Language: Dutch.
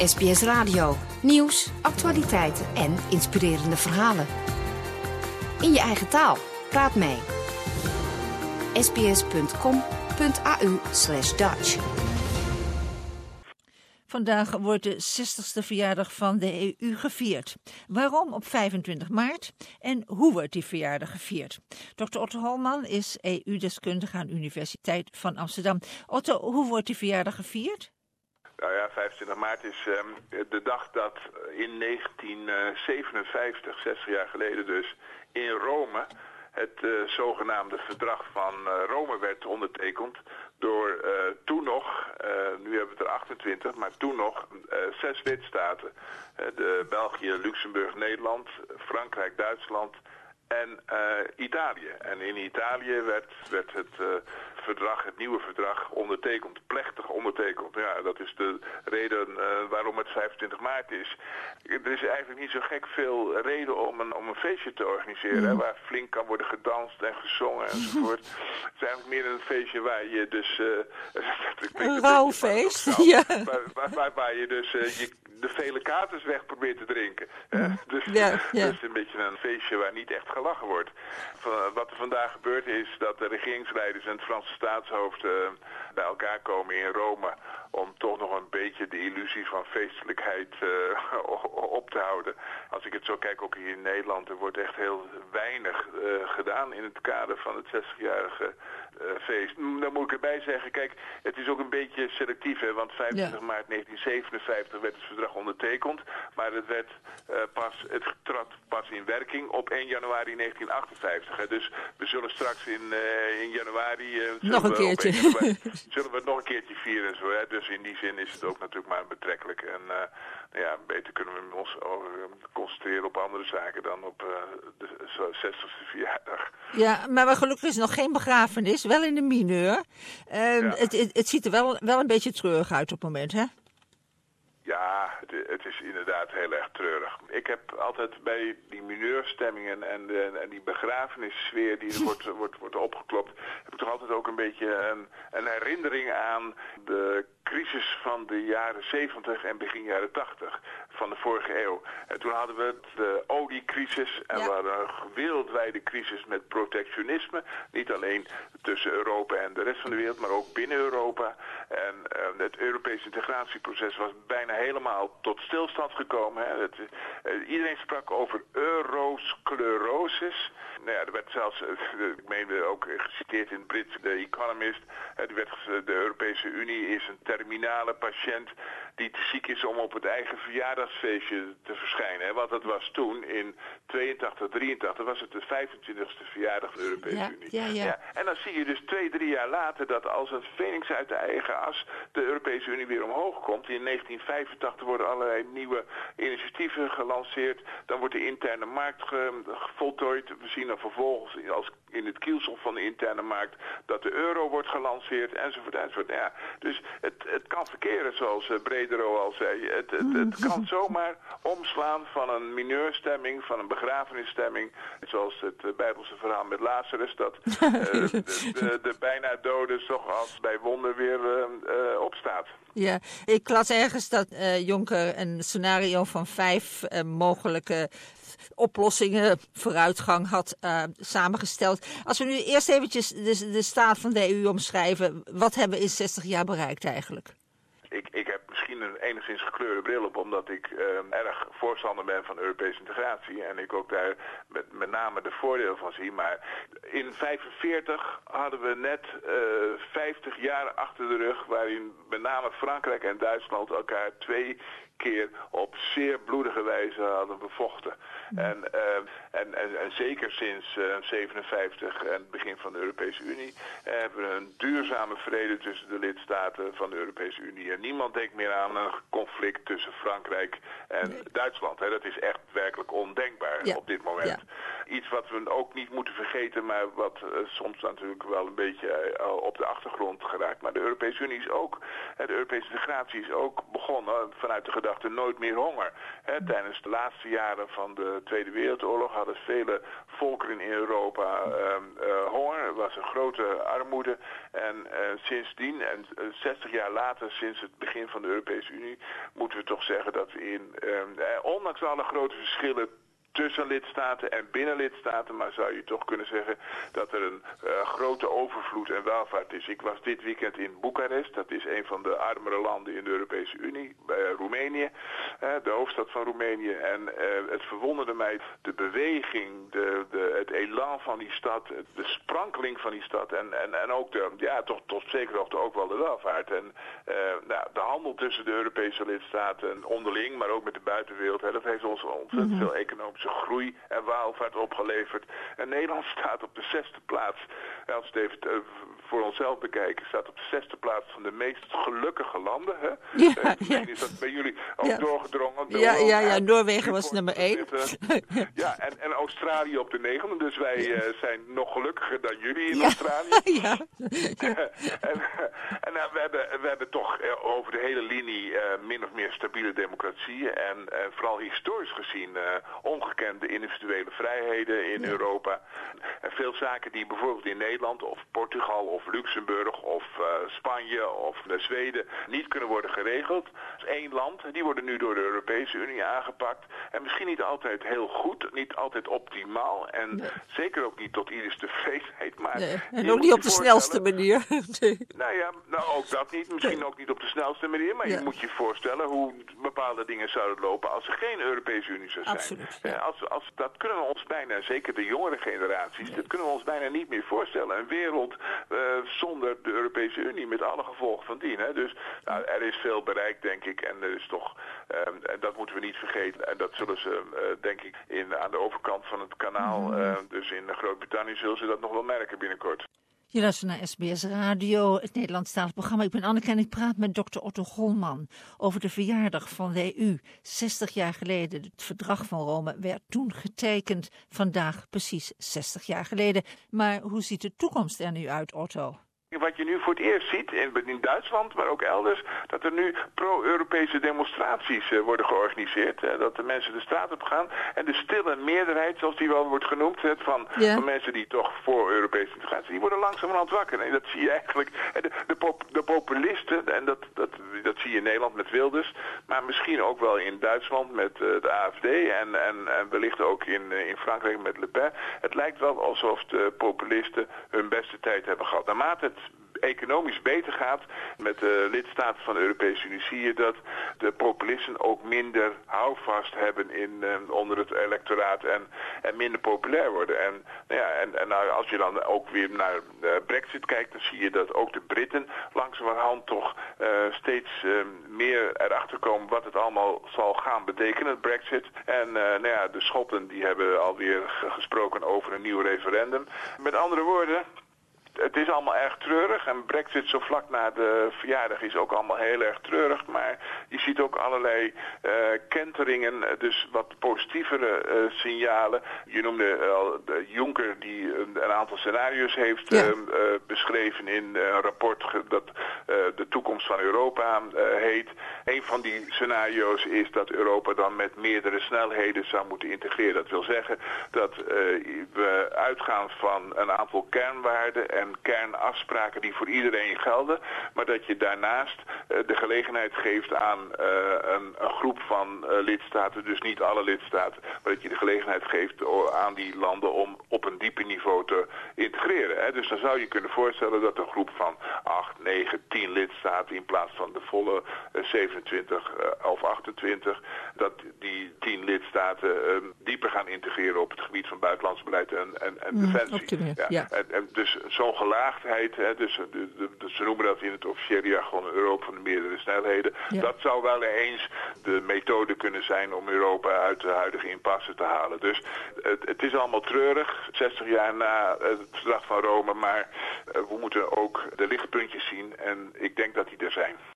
SBS Radio. Nieuws, actualiteiten en inspirerende verhalen. In je eigen taal. Praat mee. sbs.com.au/Dutch. Vandaag wordt de 60ste verjaardag van de EU gevierd. Waarom op 25 maart en hoe wordt die verjaardag gevierd? Dr. Otto Holman is EU-deskundige aan de Universiteit van Amsterdam. Otto, hoe wordt die verjaardag gevierd? Nou ja, 25 maart is de dag dat in 1957, 60 jaar geleden dus, in Rome het zogenaamde verdrag van Rome werd ondertekend door toen nog, nu hebben we het er 28, maar toen nog 6 lidstaten. De België, Luxemburg, Nederland, Frankrijk, Duitsland en Italië. En in Italië werd het nieuwe verdrag ondertekend, plechtig ondertekend. Ja, dat is de reden waarom het 25 maart is. Er is eigenlijk niet zo gek veel reden om een feestje te organiseren, hè, waar flink kan worden gedanst en gezongen enzovoort. Het is eigenlijk meer een feestje waar je dus... een rouwfeest, ja. Waar je dus de vele katers weg probeert te drinken. Dus dat is een beetje een feestje waar niet echt gelachen wordt. Wat er vandaag gebeurt is dat de regeringsleiders en het Franse staatshoofd bij elkaar komen in Rome om toch nog een beetje de illusie van feestelijkheid op te houden. Als ik het zo kijk, ook hier in Nederland, er wordt echt heel weinig gedaan in het kader van het 60-jarige feest. Dan moet ik erbij zeggen, kijk, het is ook een beetje selectief, hè, want 25 maart 1957 werd het verdrag ondertekend, maar het trad pas in werking op 1 januari 1958. Hè. Dus we zullen straks in januari... nog een keertje. Zullen we het nog een keertje vieren en zo, hè. Dus in die zin is het ook natuurlijk maar betrekkelijk. En beter kunnen we ons concentreren op andere zaken dan op de 60ste verjaardag. Ja, maar gelukkig is nog geen begrafenis, wel in de mineur. Het ziet er wel een beetje treurig uit op het moment, hè? Ja, het is inderdaad heel erg treurig. Ik heb altijd bij die mineurstemmingen en die begrafenissfeer die er wordt opgeklopt, heb ik toch altijd ook een beetje een herinnering aan de crisis van de jaren 70 en begin jaren 80 van de vorige eeuw. En toen hadden we de oliecrisis en we hadden een wereldwijde crisis met protectionisme. Niet alleen tussen Europa en de rest van de wereld, maar ook binnen Europa. En het Europese integratieproces was bijna helemaal tot stilstand gekomen. Hè. Iedereen sprak over eurosclerosis. Nou ja, er werd zelfs, ik meen ook geciteerd in het Brits, The Economist, de Europese Unie is een terminale patiënt die te ziek is om op het eigen verjaardagsfeestje te verschijnen. Hè? Want dat was toen, in 82, 83, was het de 25e verjaardag van de Europese Unie. Ja. En dan zie je dus 2-3 jaar later dat als een phoenix uit de eigen as de Europese Unie weer omhoog komt. In 1985 worden allerlei nieuwe initiatieven gelanceerd. Dan wordt de interne markt voltooid. We zien dan vervolgens als in het kielsel van de interne markt dat de euro wordt gelanceerd enzovoort. Ja, dus het kan verkeren zoals Bredero al zei. Het kan zomaar omslaan van een mineurstemming, van een begrafenisstemming. Zoals het Bijbelse verhaal met Lazarus, dat de bijna dode toch als bij wonder weer opstaat. Ja, ik las ergens dat Juncker een scenario van 5 mogelijke oplossingen, vooruitgang had samengesteld. Als we nu eerst eventjes de staat van de EU omschrijven, wat hebben we in 60 jaar bereikt eigenlijk? Ik heb misschien een enigszins gekleurde bril op, omdat ik erg voorstander ben van Europese integratie en ik ook daar met name de voordelen van zie. Maar in 1945 hadden we net 50 jaar achter de rug waarin met name Frankrijk en Duitsland elkaar 2 keer op zeer bloedige wijze hadden bevochten. En zeker sinds 1957 en het begin van de Europese Unie hebben we een duurzame vrede tussen de lidstaten van de Europese Unie. En niemand denkt meer aan een conflict tussen Frankrijk en Duitsland. Hè. Dat is echt werkelijk ondenkbaar op dit moment. Ja. iets wat we ook niet moeten vergeten, maar wat soms natuurlijk wel een beetje op de achtergrond geraakt. Maar de Europese Unie is ook, de Europese integratie is ook begonnen vanuit de gedachte nooit meer honger. Tijdens de laatste jaren van de Tweede Wereldoorlog hadden vele volkeren in Europa honger. Er was een grote armoede. En sindsdien, en 60 jaar later, sinds het begin van de Europese Unie, moeten we toch zeggen dat we ondanks alle grote verschillen tussen lidstaten en binnen lidstaten, maar zou je toch kunnen zeggen dat er een grote overvloed en welvaart is. Ik was dit weekend in Boekarest, dat is een van de armere landen in de Europese Unie, Roemenië, de hoofdstad van Roemenië. En het verwonderde mij de beweging, het elan van die stad, de sprankeling van die stad en ook toch tot zekere hoogte ook wel de welvaart. En de handel tussen de Europese lidstaten onderling, maar ook met de buitenwereld, dat heeft ons ontzettend veel economische groei en welvaart opgeleverd. En Nederland staat op de 6e plaats. Als we het even voor onszelf bekijken, staat op de 6e plaats van de meest gelukkige landen. Hè? Is dat bij jullie ook doorgedrongen? Ja, Noorwegen was nummer 1. Ja, en Australië op de 9e. Dus wij zijn nog gelukkiger dan jullie in Australië. Ja. En we hebben toch over de hele linie min of meer stabiele democratieën en vooral historisch gezien ongekende individuele vrijheden in Europa. En veel zaken die bijvoorbeeld in Nederland of Portugal of Luxemburg of Spanje of Zweden niet kunnen worden geregeld. Dat is één land. Die worden nu door de Europese Unie aangepakt. En misschien niet altijd heel goed, niet altijd optimaal en zeker ook niet tot ieders tevredenheid. Maar en ook niet op de snelste manier. Nou ook dat niet. Misschien ook niet op de snelste manier. Maar je moet je voorstellen hoe bepaalde dingen zouden lopen als er geen Europese Unie zou zijn. Absoluut. Dat kunnen we ons bijna, zeker de jongere generaties, dat kunnen we ons bijna niet meer voorstellen. Een wereld zonder de Europese Unie met alle gevolgen van dien. Hè. Dus er is veel bereikt, denk ik. En er is toch, en dat moeten we niet vergeten. En dat zullen ze, denk ik, aan de overkant van het kanaal, dus in Groot-Brittannië, zullen ze dat nog wel merken binnenkort. Je luistert naar SBS Radio, het Nederlandstalig programma. Ik ben Anneke en ik praat met dokter Otto Golman over de verjaardag van de EU. 60 jaar geleden, het verdrag van Rome werd toen getekend. Vandaag precies 60 jaar geleden. Maar hoe ziet de toekomst er nu uit, Otto? Wat je nu voor het eerst ziet, in Duitsland, maar ook elders, dat er nu pro-Europese demonstraties worden georganiseerd. Dat de mensen de straat op gaan. En de stille meerderheid, zoals die wel wordt genoemd, van mensen die toch voor Europese integratie, die worden langzamerhand wakker. En dat zie je eigenlijk. De populisten, en dat zie je in Nederland met Wilders, maar misschien ook wel in Duitsland met de AfD en wellicht ook in Frankrijk met Le Pen. Het lijkt wel alsof de populisten hun beste tijd hebben gehad. Naarmate het economisch beter gaat met de lidstaten van de Europese Unie, zie je dat de populisten ook minder houvast hebben onder het electoraat en minder populair worden. En als je dan ook weer naar Brexit kijkt, dan zie je dat ook de Britten langzamerhand toch steeds meer erachter komen wat het allemaal zal gaan betekenen, Brexit. En de Schotten die hebben alweer gesproken over een nieuw referendum. Met andere woorden, het is allemaal erg treurig en Brexit zo vlak na de verjaardag is ook allemaal heel erg treurig. Maar je ziet ook allerlei kenteringen, dus wat positievere signalen. Je noemde al Juncker die een aantal scenario's heeft beschreven in een rapport dat de toekomst van Europa heet. Een van die scenario's is dat Europa dan met meerdere snelheden zou moeten integreren. Dat wil zeggen dat we uitgaan van een aantal kernwaarden en kernafspraken die voor iedereen gelden, maar dat je daarnaast de gelegenheid geeft aan een groep van lidstaten, dus niet alle lidstaten, maar dat je de gelegenheid geeft aan die landen om op een dieper niveau te integreren. Hè. Dus dan zou je kunnen voorstellen dat een groep van 8, 9, 10 lidstaten in plaats van de volle 27 of 28, dat die 10 lidstaten dieper gaan integreren op het gebied van buitenlands beleid en defensie. En dus zo'n gelaagdheid, dus ze noemen dat in het officiële jargon een Europa van de meerdere snelheden. Ja. Dat zou wel eens de methode kunnen zijn om Europa uit de huidige impasse te halen. Dus het is allemaal treurig, 60 jaar na het verdrag van Rome, maar we moeten ook de lichtpuntjes zien en ik denk dat die er zijn.